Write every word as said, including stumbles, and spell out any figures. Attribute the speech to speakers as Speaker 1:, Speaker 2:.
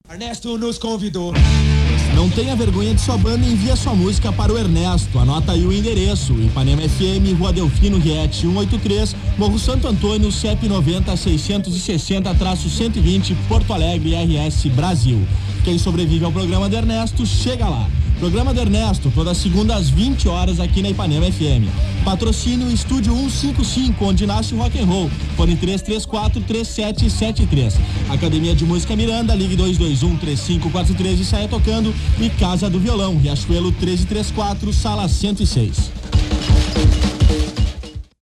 Speaker 1: Ernesto nos convidou.
Speaker 2: Não tenha vergonha de sua banda e envia sua música para o Ernesto. Anota aí o endereço: Ipanema F M, Rua Delfino Riete cento e oitenta e três, Morro Santo Antônio, C E P noventa, seiscentos e sessenta, cento e vinte, Porto Alegre, R S Brasil. Quem sobrevive ao programa do Ernesto, chega lá. Programa do Ernesto, todas segundas às vinte horas aqui na Ipanema F M. Patrocínio Estúdio cento e cinquenta e cinco, onde nasce o rock and roll. Fone três três quatro, três sete sete três. Academia de Música Miranda, ligue dois dois um, três cinco quatro três e saia tocando. E Casa do Violão, Riachuelo treze trinta e quatro, sala cento e seis.